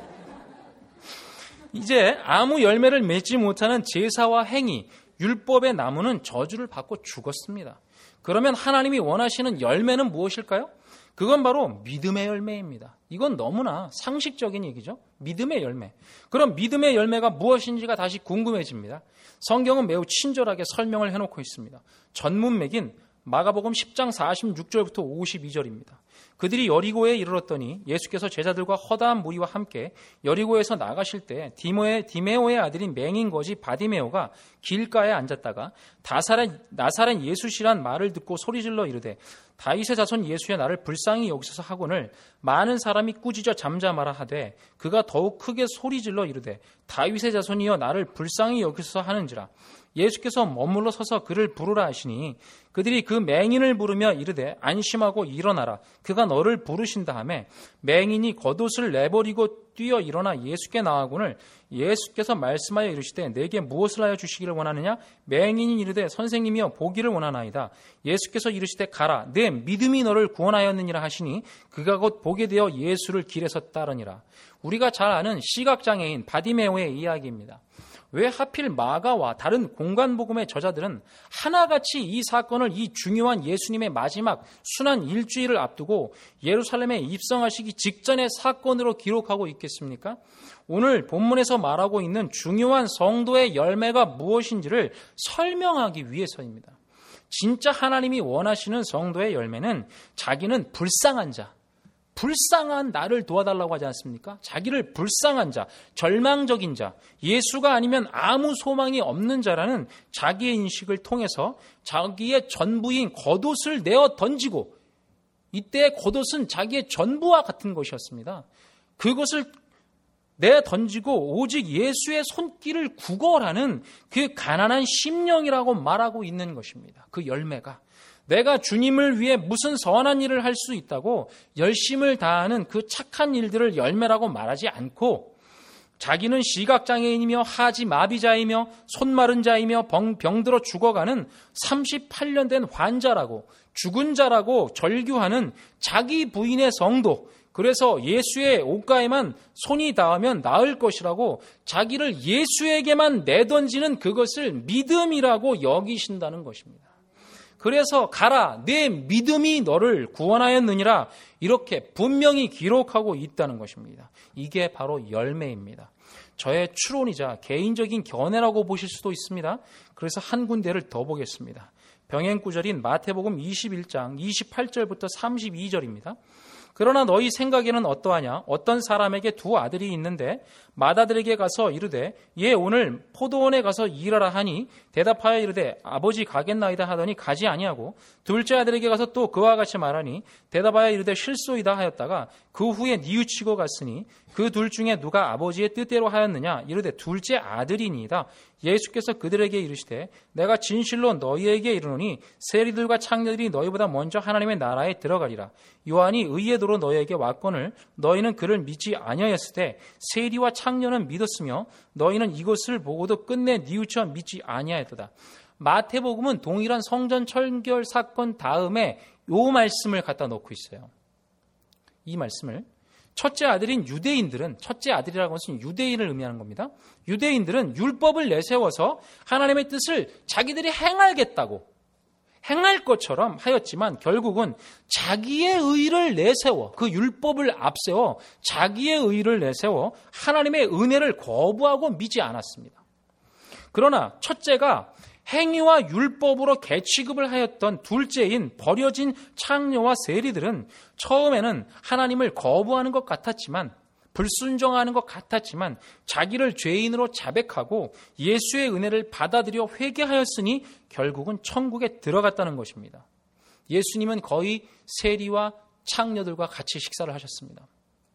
B: 이제 아무 열매를 맺지 못하는 제사와 행위, 율법의 나무는 저주를 받고 죽었습니다. 그러면 하나님이 원하시는 열매는 무엇일까요? 그건 바로 믿음의 열매입니다. 이건 너무나 상식적인 얘기죠. 믿음의 열매. 그럼 믿음의 열매가 무엇인지가 다시 궁금해집니다. 성경은 매우 친절하게 설명을 해놓고 있습니다. 전문맥인 마가복음 십 장 사십육 절부터 오십이 절입니다. 그들이 여리고에 이르렀더니 예수께서 제자들과 허다한 무리와 함께 여리고에서 나가실 때 디모의, 디메오의 아들인 맹인 거지 바디메오가 길가에 앉았다가 다사렛, 나사렛 예수시란 말을 듣고 소리질러 이르되 다윗의 자손 예수의 나를 불쌍히 여기소서 하거늘 많은 사람이 꾸짖어 잠잠하라 하되 그가 더욱 크게 소리질러 이르되 다윗의 자손이여 나를 불쌍히 여기소서 하는지라. 예수께서 머물러 서서 그를 부르라 하시니 그들이 그 맹인을 부르며 이르되 안심하고 일어나라 그가 너를 부르신다 하매 맹인이 겉옷을 내버리고 뛰어 일어나 예수께 나아오거늘 예수께서 말씀하여 이르시되 내게 무엇을 하여 주시기를 원하느냐? 맹인이 이르되 선생님이여 보기를 원하나이다. 예수께서 이르시되 가라 내 믿음이 너를 구원하였느니라 하시니 그가 곧 보게 되어 예수를 길에서 따르니라. 우리가 잘 아는 시각장애인 바디메오의 이야기입니다. 왜 하필 마가와 다른 공간복음의 저자들은 하나같이 이 사건을 이 중요한 예수님의 마지막 순환 일주일을 앞두고 예루살렘에 입성하시기 직전의 사건으로 기록하고 있겠습니까? 오늘 본문에서 말하고 있는 중요한 성도의 열매가 무엇인지를 설명하기 위해서입니다. 진짜 하나님이 원하시는 성도의 열매는 자기는 불쌍한 자, 불쌍한 나를 도와달라고 하지 않습니까? 자기를 불쌍한 자, 절망적인 자, 예수가 아니면 아무 소망이 없는 자라는 자기의 인식을 통해서 자기의 전부인 겉옷을 내어 던지고 이때의 겉옷은 자기의 전부와 같은 것이었습니다. 그것을 내어 던지고 오직 예수의 손길을 구걸하는 그 가난한 심령이라고 말하고 있는 것입니다. 그 열매가. 내가 주님을 위해 무슨 선한 일을 할 수 있다고 열심을 다하는 그 착한 일들을 열매라고 말하지 않고 자기는 시각장애인이며 하지마비자이며 손마른 자이며 병, 병들어 죽어가는 삼십팔 년 된 환자라고 죽은 자라고 절규하는 자기 부인의 성도, 그래서 예수의 옷가에만 손이 닿으면 나을 것이라고 자기를 예수에게만 내던지는 그것을 믿음이라고 여기신다는 것입니다. 그래서 가라 내 믿음이 너를 구원하였느니라 이렇게 분명히 기록하고 있다는 것입니다. 이게 바로 열매입니다. 저의 추론이자 개인적인 견해라고 보실 수도 있습니다. 그래서 한 군데를 더 보겠습니다. 병행구절인 마태복음 이십일 장 이십팔 절부터 삼십이 절입니다. 그러나 너희 생각에는 어떠하냐? 어떤 사람에게 두 아들이 있는데 맏아들에게 가서 이르되 얘 오늘 포도원에 가서 일하라 하니 대답하여 이르되 아버지 가겠나이다 하더니 가지 아니하고 둘째 아들에게 가서 또 그와 같이 말하니 대답하여 이르되 실소이다 하였다가 그 후에 뉘우치고 갔으니 그 둘 중에 누가 아버지의 뜻대로 하였느냐? 이르되 둘째 아들이니이다. 예수께서 그들에게 이르시되 내가 진실로 너희에게 이르노니 세리들과 창녀들이 너희보다 먼저 하나님의 나라에 들어가리라. 요한이 의의 도로 너희에게 왔거늘 너희는 그를 믿지 아니하였을 때 세리와 창녀는 믿었으며 너희는 이것을 보고도 끝내 뉘우쳐 믿지 아니하였도다. 마태복음은 동일한 성전 철결 사건 다음에 요 말씀을 갖다 놓고 있어요. 이 말씀을 첫째 아들인 유대인들은, 첫째 아들이라고 하는 것은 유대인을 의미하는 겁니다. 유대인들은 율법을 내세워서 하나님의 뜻을 자기들이 행하겠다고 행할 것처럼 하였지만 결국은 자기의 의를 내세워, 그 율법을 앞세워 자기의 의를 내세워 하나님의 은혜를 거부하고 믿지 않았습니다. 그러나 첫째가 행위와 율법으로 계취급을 하였던 둘째인 버려진 창녀와 세리들은 처음에는 하나님을 거부하는 것 같았지만, 불순종하는 것 같았지만 자기를 죄인으로 자백하고 예수의 은혜를 받아들여 회개하였으니 결국은 천국에 들어갔다는 것입니다. 예수님은 거의 세리와 창녀들과 같이 식사를 하셨습니다.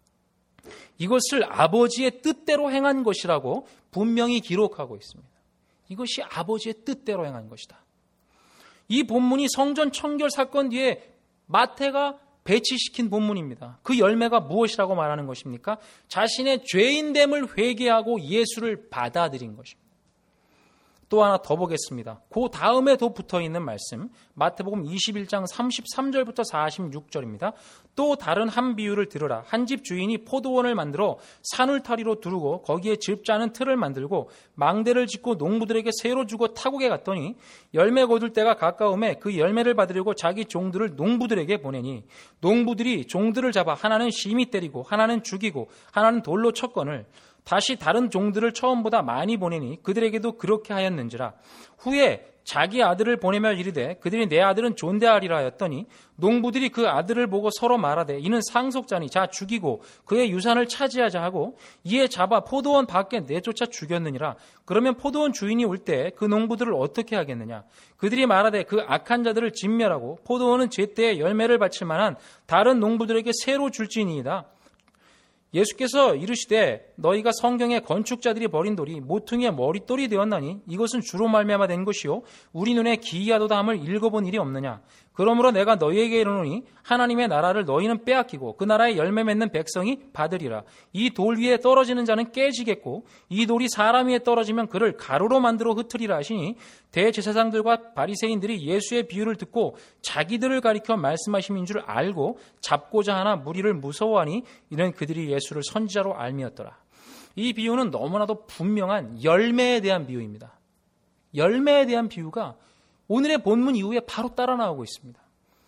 B: 이것을 아버지의 뜻대로 행한 것이라고 분명히 기록하고 있습니다. 이것이 아버지의 뜻대로 행한 것이다. 이 본문이 성전 청결 사건 뒤에 마태가 배치시킨 본문입니다. 그 열매가 무엇이라고 말하는 것입니까? 자신의 죄인됨을 회개하고 예수를 받아들인 것입니다. 또 하나 더 보겠습니다. 그 다음에도 붙어있는 말씀, 마태복음 이십일 장 삼십삼 절부터 사십육 절입니다. 또 다른 한 비유를 들으라. 한 집 주인이 포도원을 만들어 산울타리로 두르고 거기에 즙 짜는 틀을 만들고 망대를 짓고 농부들에게 새로 주고 타국에 갔더니 열매 거둘 때가 가까움에 그 열매를 받으려고 자기 종들을 농부들에게 보내니 농부들이 종들을 잡아 하나는 심히 때리고 하나는 죽이고 하나는 돌로 쳤거늘 다시 다른 종들을 처음보다 많이 보내니 그들에게도 그렇게 하였는지라. 후에 자기 아들을 보내며 이르되 그들이 내 아들은 존대하리라 하였더니 농부들이 그 아들을 보고 서로 말하되 이는 상속자니 자 죽이고 그의 유산을 차지하자 하고 이에 잡아 포도원 밖에 내쫓아 죽였느니라. 그러면 포도원 주인이 올 때 그 농부들을 어떻게 하겠느냐? 그들이 말하되 그 악한 자들을 진멸하고 포도원은 제때에 열매를 바칠 만한 다른 농부들에게 새로 줄지니이다. 예수께서 이르시되 너희가 성경에 건축자들이 버린 돌이 모퉁이의 머릿돌이 되었나니 이것은 주로 말미암아 된 것이요 우리 눈에 기이하도다 함을 읽어본 일이 없느냐. 그러므로 내가 너희에게 이르노니 하나님의 나라를 너희는 빼앗기고 그 나라에 열매 맺는 백성이 받으리라. 이 돌 위에 떨어지는 자는 깨지겠고 이 돌이 사람 위에 떨어지면 그를 가루로 만들어 흩으리라 하시니 대제사장들과 바리새인들이 예수의 비유를 듣고 자기들을 가리켜 말씀하심인 줄 알고 잡고자 하나 무리를 무서워하니 이는 그들이 예수를 선지자로 알미었더라. 이 비유는 너무나도 분명한 열매에 대한 비유입니다. 열매에 대한 비유가 오늘의 본문 이후에 바로 따라 나오고 있습니다.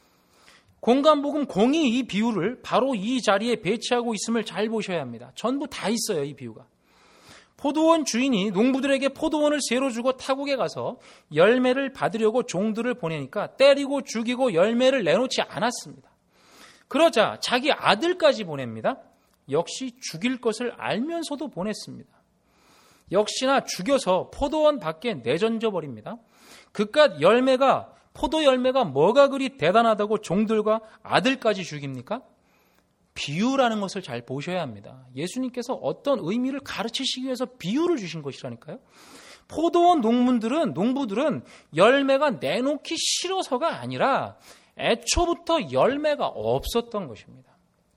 B: 공간복음 공이 이 비유를 바로 이 자리에 배치하고 있음을 잘 보셔야 합니다. 전부 다 있어요, 이 비유가. 포도원 주인이 농부들에게 포도원을 새로 주고 타국에 가서 열매를 받으려고 종들을 보내니까 때리고 죽이고 열매를 내놓지 않았습니다. 그러자 자기 아들까지 보냅니다. 역시 죽일 것을 알면서도 보냈습니다. 역시나 죽여서 포도원 밖에 내던져 버립니다. 그깟 열매가, 포도 열매가 뭐가 그리 대단하다고 종들과 아들까지 죽입니까? 비유라는 것을 잘 보셔야 합니다. 예수님께서 어떤 의미를 가르치시기 위해서 비유를 주신 것이라니까요. 포도원 농문들은, 농부들은 열매가 내놓기 싫어서가 아니라 애초부터 열매가 없었던 것입니다.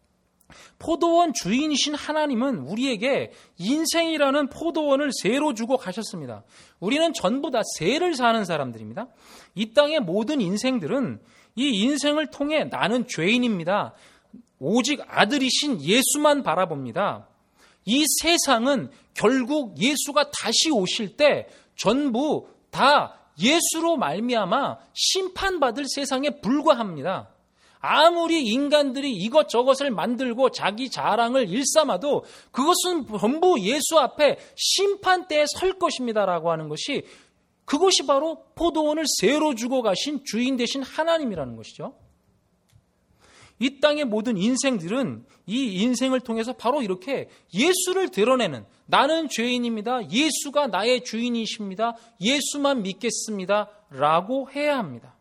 B: 포도원 주인이신 하나님은 우리에게 인생이라는 포도원을 새로 주고 가셨습니다. 우리는 전부 다 새를 사는 사람들입니다. 이 땅의 모든 인생들은 이 인생을 통해 나는 죄인입니다. 오직 아들이신 예수만 바라봅니다. 이 세상은 결국 예수가 다시 오실 때 전부 다 예수로 말미암아 심판받을 세상에 불과합니다. 아무리 인간들이 이것저것을 만들고 자기 자랑을 일삼아도 그것은 전부 예수 앞에 심판대에 설 것입니다라고 하는 것이, 그것이 바로 포도원을 새로 주고 가신 주인 되신 하나님이라는 것이죠. 이 땅의 모든 인생들은 이 인생을 통해서 바로 이렇게 예수를 드러내는, 나는 죄인입니다, 예수가 나의 주인이십니다, 예수만 믿겠습니다 라고 해야 합니다.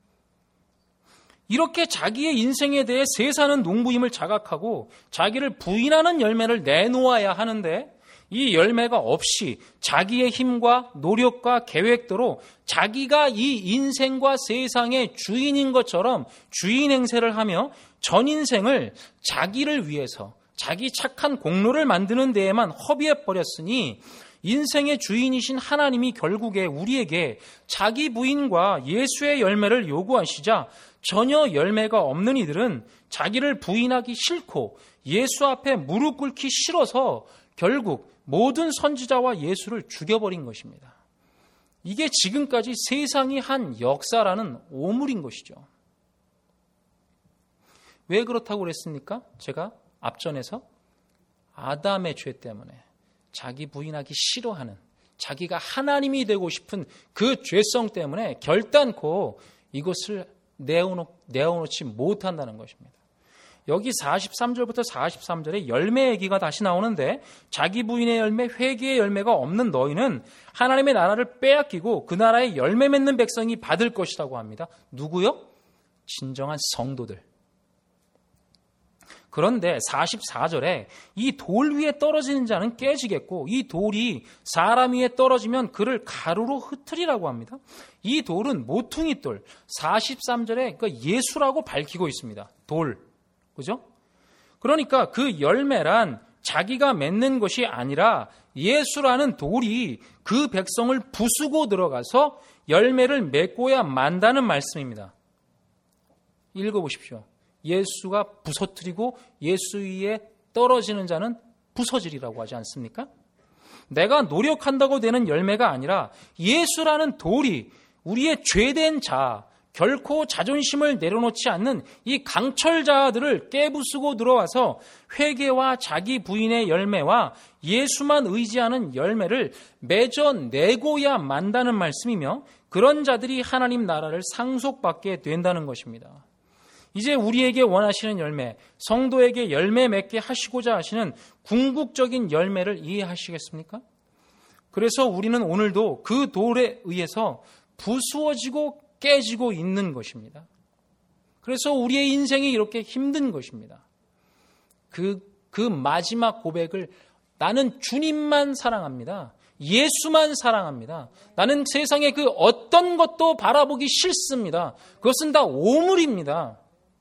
B: 이렇게 자기의 인생에 대해 세사는 농부임을 자각하고 자기를 부인하는 열매를 내놓아야 하는데, 이 열매가 없이 자기의 힘과 노력과 계획대로 자기가 이 인생과 세상의 주인인 것처럼 주인 행세를 하며 전 인생을 자기를 위해서 자기 착한 공로를 만드는 데에만 허비해버렸으니, 인생의 주인이신 하나님이 결국에 우리에게 자기 부인과 예수의 열매를 요구하시자 전혀 열매가 없는 이들은 자기를 부인하기 싫고 예수 앞에 무릎 꿇기 싫어서 결국 모든 선지자와 예수를 죽여버린 것입니다. 이게 지금까지 세상이 한 역사라는 오물인 것이죠. 왜 그렇다고 그랬습니까? 제가 앞전에서 아담의 죄 때문에 자기 부인하기 싫어하는, 자기가 하나님이 되고 싶은 그 죄성 때문에 결단코 이것을 내어놓, 내어놓지 못한다는 것입니다. 여기 사십삼 절부터 사십삼 절에 열매 얘기가 다시 나오는데, 자기 부인의 열매, 회개의 열매가 없는 너희는 하나님의 나라를 빼앗기고 그 나라의 열매 맺는 백성이 받을 것이라고 합니다. 누구요? 진정한 성도들. 그런데 사십사 절에 이 돌 위에 떨어지는 자는 깨지겠고 이 돌이 사람 위에 떨어지면 그를 가루로 흩으리라고 합니다. 이 돌은 모퉁이 돌, 사십삼 절에 그 예수라고 밝히고 있습니다. 돌. 그죠? 그러니까 그 열매란 자기가 맺는 것이 아니라 예수라는 돌이 그 백성을 부수고 들어가서 열매를 맺고야 만다는 말씀입니다. 읽어보십시오. 예수가 부서뜨리고 예수 위에 떨어지는 자는 부서지리라고 하지 않습니까? 내가 노력한다고 되는 열매가 아니라 예수라는 돌이 우리의 죄된 자, 결코 자존심을 내려놓지 않는 이 강철자들을 깨부수고 들어와서 회개와 자기 부인의 열매와 예수만 의지하는 열매를 맺어내고야 만다는 말씀이며, 그런 자들이 하나님 나라를 상속받게 된다는 것입니다. 이제 우리에게 원하시는 열매, 성도에게 열매 맺게 하시고자 하시는 궁극적인 열매를 이해하시겠습니까? 그래서 우리는 오늘도 그 돌에 의해서 부수어지고 깨지고 있는 것입니다. 그래서 우리의 인생이 이렇게 힘든 것입니다. 그, 그 마지막 고백을, 나는 주님만 사랑합니다. 예수만 사랑합니다. 나는 세상의 그 어떤 것도 바라보기 싫습니다. 그것은 다 오물입니다.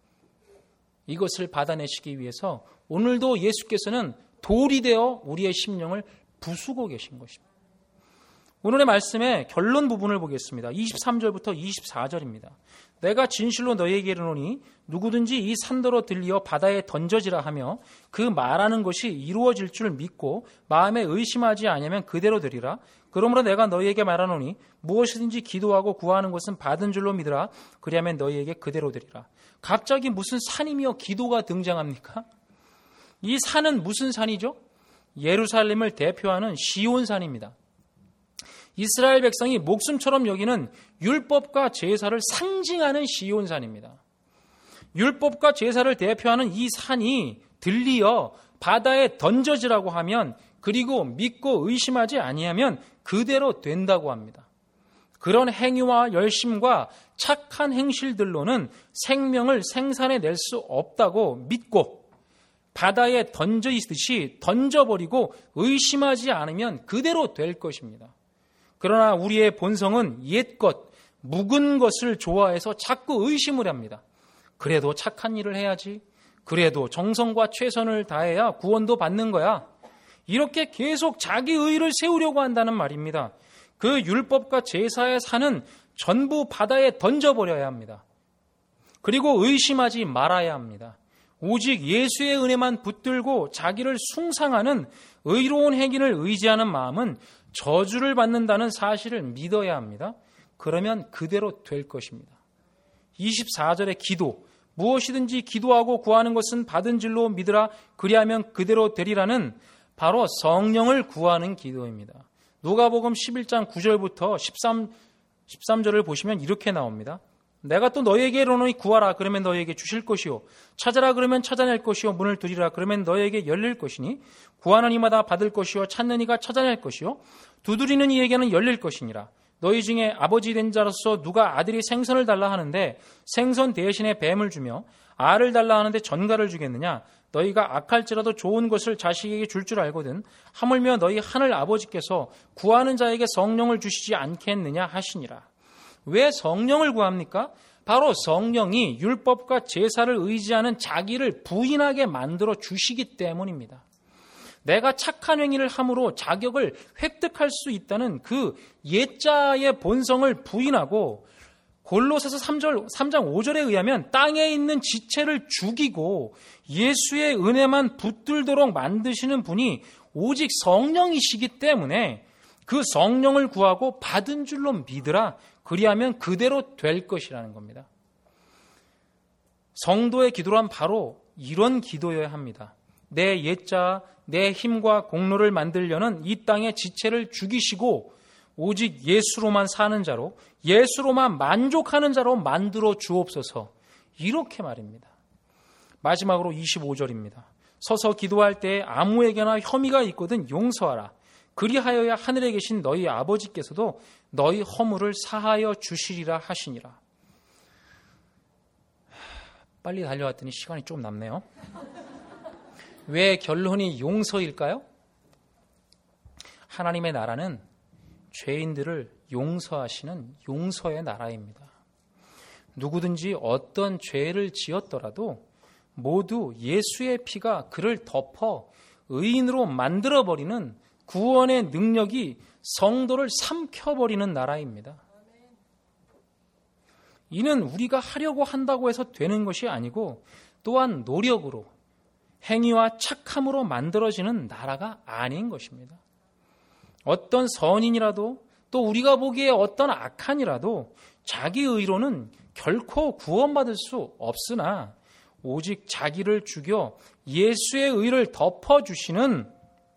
B: 이것을 받아내시기 위해서 오늘도 예수께서는 돌이 되어 우리의 심령을 부수고 계신 것입니다. 오늘의 말씀의 결론 부분을 보겠습니다. 이십삼 절부터 이십사 절입니다. 내가 진실로 너희에게 이르노니 누구든지 이 산더러 들리어 바다에 던져지라 하며 그 말하는 것이 이루어질 줄 믿고 마음에 의심하지 아니하면 그대로 되리라. 그러므로 내가 너희에게 말하노니 무엇이든지 기도하고 구하는 것은 받은 줄로 믿으라. 그리하면 너희에게 그대로 되리라. 갑자기 무슨 산이며 기도가 등장합니까? 이 산은 무슨 산이죠? 예루살렘을 대표하는 시온산입니다. 이스라엘 백성이 목숨처럼 여기는 율법과 제사를 상징하는 시온산입니다. 율법과 제사를 대표하는 이 산이 들리어 바다에 던져지라고 하면, 그리고 믿고 의심하지 아니하면 그대로 된다고 합니다. 그런 행위와 열심과 착한 행실들로는 생명을 생산해낼 수 없다고 믿고 바다에 던져 있듯이 던져버리고 의심하지 않으면 그대로 될 것입니다. 그러나 우리의 본성은 옛것, 묵은 것을 좋아해서 자꾸 의심을 합니다. 그래도 착한 일을 해야지. 그래도 정성과 최선을 다해야 구원도 받는 거야. 이렇게 계속 자기 의의를 세우려고 한다는 말입니다. 그 율법과 제사의 산은 전부 바다에 던져버려야 합니다. 그리고 의심하지 말아야 합니다. 오직 예수의 은혜만 붙들고 자기를 숭상하는 의로운 행위를 의지하는 마음은 저주를 받는다는 사실을 믿어야 합니다. 그러면 그대로 될 것입니다. 이십사 절의 기도, 무엇이든지 기도하고 구하는 것은 받은 줄로 믿으라. 그리하면 그대로 되리라는 바로 성령을 구하는 기도입니다. 누가복음 십일 장 구 절부터 십삼, 십삼 절을 보시면 이렇게 나옵니다. 내가 또 너희에게 이르노니 구하라 그러면 너희에게 주실 것이요 찾아라 그러면 찾아낼 것이요 문을 두드리라 그러면 너희에게 열릴 것이니 구하는 이마다 받을 것이요 찾는 이가 찾아낼 것이요 두드리는 이에게는 열릴 것이니라. 너희 중에 아버지 된 자로서 누가 아들이 생선을 달라 하는데 생선 대신에 뱀을 주며 알을 달라 하는데 전갈을 주겠느냐? 너희가 악할지라도 좋은 것을 자식에게 줄 줄 알거든 하물며 너희 하늘 아버지께서 구하는 자에게 성령을 주시지 않겠느냐 하시니라. 왜 성령을 구합니까? 바로 성령이 율법과 제사를 의지하는 자기를 부인하게 만들어 주시기 때문입니다. 내가 착한 행위를 함으로 자격을 획득할 수 있다는 그 옛자의 본성을 부인하고 골로새서 삼 장 오 절에 의하면 땅에 있는 지체를 죽이고 예수의 은혜만 붙들도록 만드시는 분이 오직 성령이시기 때문에 그 성령을 구하고 받은 줄로 믿으라. 그리하면 그대로 될 것이라는 겁니다. 성도의 기도란 바로 이런 기도여야 합니다. 내 옛자, 내 힘과 공로를 만들려는 이 땅의 지체를 죽이시고 오직 예수로만 사는 자로, 예수로만 만족하는 자로 만들어 주옵소서. 이렇게 말입니다. 마지막으로 이십오 절입니다. 서서 기도할 때에 아무에게나 혐의가 있거든 용서하라. 그리하여야 하늘에 계신 너희 아버지께서도 너희 허물을 사하여 주시리라 하시니라. 빨리 달려왔더니 시간이 좀 남네요. 왜 결론이 용서일까요? 하나님의 나라는 죄인들을 용서하시는 용서의 나라입니다. 누구든지 어떤 죄를 지었더라도 모두 예수의 피가 그를 덮어 의인으로 만들어버리는 구원의 능력이 성도를 삼켜버리는 나라입니다. 이는 우리가 하려고 한다고 해서 되는 것이 아니고 또한 노력으로 행위와 착함으로 만들어지는 나라가 아닌 것입니다. 어떤 선인이라도 또 우리가 보기에 어떤 악한이라도 자기 의로는 결코 구원받을 수 없으나 오직 자기를 죽여 예수의 의를 덮어주시는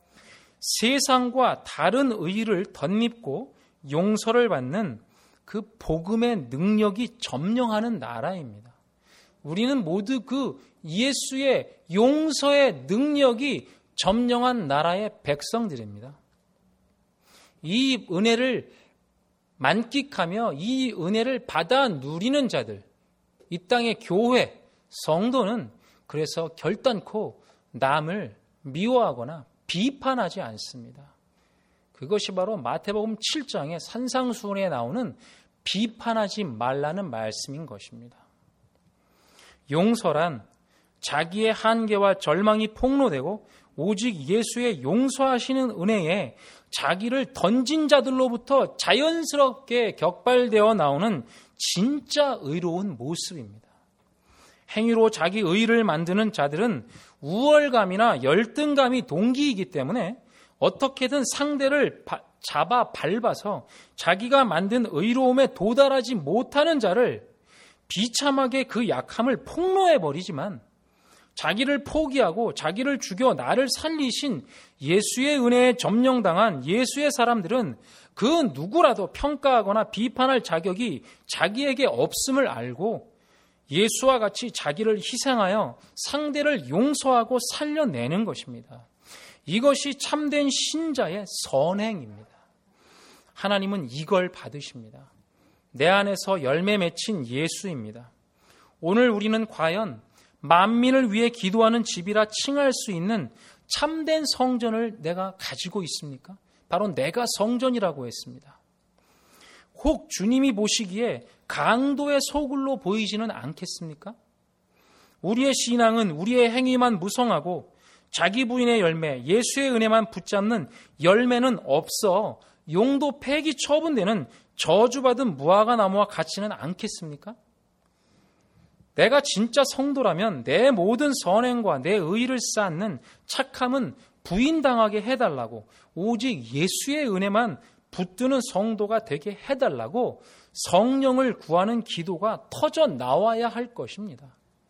B: 세상과 다른 의를 덧입고 용서를 받는 그 복음의 능력이 점령하는 나라입니다. 우리는 모두 그 예수의 용서의 능력이 점령한 나라의 백성들입니다. 이 은혜를 만끽하며 이 은혜를 받아 누리는 자들, 이 땅의 교회, 성도는 그래서 결단코 남을 미워하거나 비판하지 않습니다. 그것이 바로 마태복음 칠 장의 산상수훈에 나오는 비판하지 말라는 말씀인 것입니다. 용서란 자기의 한계와 절망이 폭로되고 오직 예수의 용서하시는 은혜에 자기를 던진 자들로부터 자연스럽게 격발되어 나오는 진짜 의로운 모습입니다. 행위로 자기 의를 만드는 자들은 우월감이나 열등감이 동기이기 때문에 어떻게든 상대를 바, 잡아 밟아서 자기가 만든 의로움에 도달하지 못하는 자를 비참하게 그 약함을 폭로해버리지만 자기를 포기하고 자기를 죽여 나를 살리신 예수의 은혜에 점령당한 예수의 사람들은 그 누구라도 평가하거나 비판할 자격이 자기에게 없음을 알고 예수와 같이 자기를 희생하여 상대를 용서하고 살려내는 것입니다. 이것이 참된 신자의 선행입니다. 하나님은 이걸 받으십니다. 내 안에서 열매 맺힌 예수입니다. 오늘 우리는 과연 만민을 위해 기도하는 집이라 칭할 수 있는 참된 성전을 내가 가지고 있습니까? 바로 내가 성전이라고 했습니다. 혹 주님이 보시기에 강도의 소굴로 보이지는 않겠습니까? 우리의 신앙은 우리의 행위만 무성하고 자기 부인의 열매, 예수의 은혜만 붙잡는 열매는 없어 용도 폐기 처분되는 저주받은 무화과 나무와 같지는 않겠습니까? 내가 진짜 성도라면 내 모든 선행과 내 의를 쌓는 착함은 부인당하게 해달라고 오직 예수의 은혜만 붙드는 성도가 되게 해달라고 성령을 구하는 기도가 터져 나와야 할 것입니다.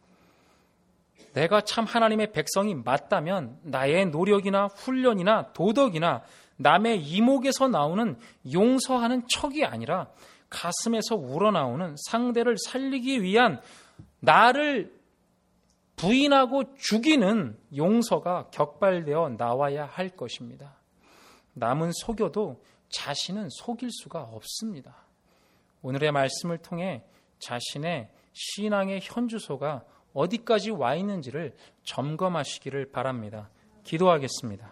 B: 내가 참 하나님의 백성이 맞다면 나의 노력이나 훈련이나 도덕이나 남의 이목에서 나오는 용서하는 척이 아니라 가슴에서 우러나오는 상대를 살리기 위한 나를 부인하고 죽이는 용서가 격발되어 나와야 할 것입니다. 남은 속여도 자신은 속일 수가 없습니다. 오늘의 말씀을 통해 자신의 신앙의 현주소가 어디까지 와 있는지를 점검하시기를 바랍니다. 기도하겠습니다.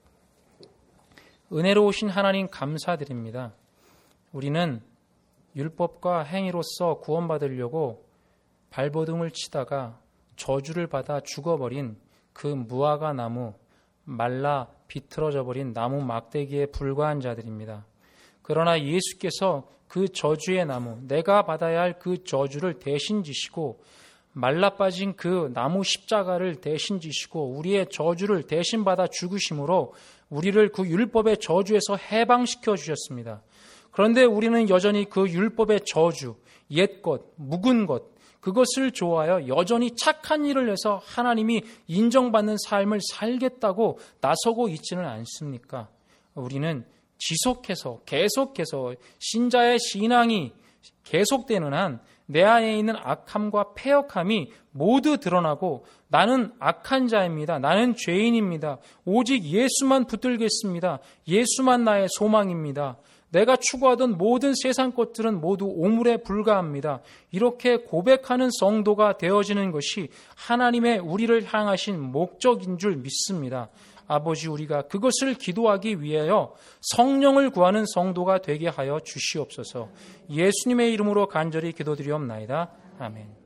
B: 은혜로우신 하나님 감사드립니다. 우리는 율법과 행위로서 구원받으려고 발버둥을 치다가 저주를 받아 죽어버린 그 무화과 나무, 말라 비틀어져 버린 나무 막대기에 불과한 자들입니다. 그러나 예수께서 그 저주의 나무, 내가 받아야 할 그 저주를 대신 지시고 말라 빠진 그 나무 십자가를 대신 지시고 우리의 저주를 대신 받아 죽으심으로 우리를 그 율법의 저주에서 해방시켜 주셨습니다. 그런데 우리는 여전히 그 율법의 저주, 옛것, 묵은 것, 그것을 좋아하여 여전히 착한 일을 해서 하나님이 인정받는 삶을 살겠다고 나서고 있지는 않습니까? 우리는 지속해서 계속해서 신자의 신앙이 계속되는 한 내 안에 있는 악함과 패역함이 모두 드러나고 나는 악한 자입니다. 나는 죄인입니다. 오직 예수만 붙들겠습니다. 예수만 나의 소망입니다. 내가 추구하던 모든 세상 것들은 모두 오물에 불과합니다. 이렇게 고백하는 성도가 되어지는 것이 하나님의 우리를 향하신 목적인 줄 믿습니다. 아버지, 우리가 그것을 기도하기 위하여 성령을 구하는 성도가 되게 하여 주시옵소서. 예수님의 이름으로 간절히 기도드리옵나이다. 아멘.